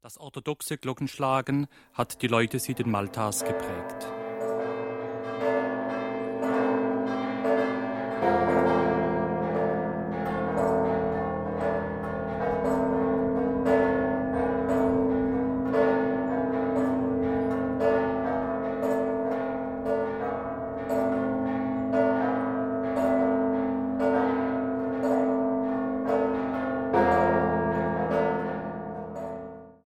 Das orthodoxe Glockenschlagen hat die Leute seit den Maltas geprägt.